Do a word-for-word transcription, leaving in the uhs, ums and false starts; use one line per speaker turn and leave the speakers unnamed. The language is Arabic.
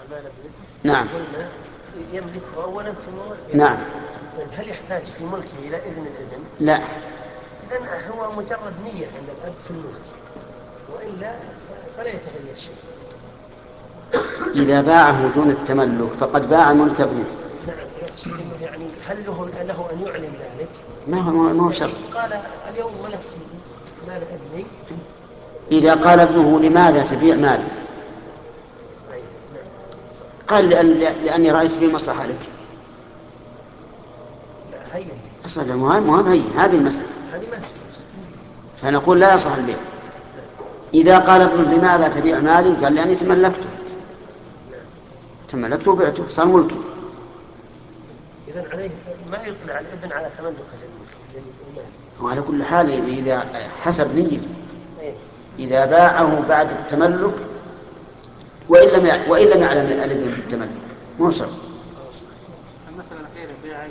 مال ابنه.
نعم.
قلنا يملكه أولا ثم.
نعم.
طيب هل يحتاج في ملكه إلى إذن الابن؟
لا.
إذن هو مجرد نية عند الأب في الملك، وإلا فلا يتغير شيء.
إذا باعه دون التملك فقد باع ملك ابنه.
نعم، يقصد انه يعني هل له له ان يعلن ذلك؟
ما هو ما هو
يعني
شرط.
قال اليوم ملكت مال ابني.
إذا قال ابنه لماذا تبيع مالي؟
أي نعم.
قال لأن لأني رأيت فيه مصلحة لك.
لا هين.
أصلا مهم مهم هين هذه المسألة.
هذه ما تجوز.
فنقول لا يصح البيع. إذا قال ابنه لماذا تبيع مالي؟ قال لأني تملكته.
نعم.
تملكته وبعته صار ملكي.
إذن عليه ما يطلع الابن على تملكه للملك للمال.
وعلى كل حال إذا حسب نيته،
أي.
إذا باعه بعد التملك وإن لم وإن لم يعلم الابن بالتملك مو شرط.
خلاص.
المسألة الأخيرة بيع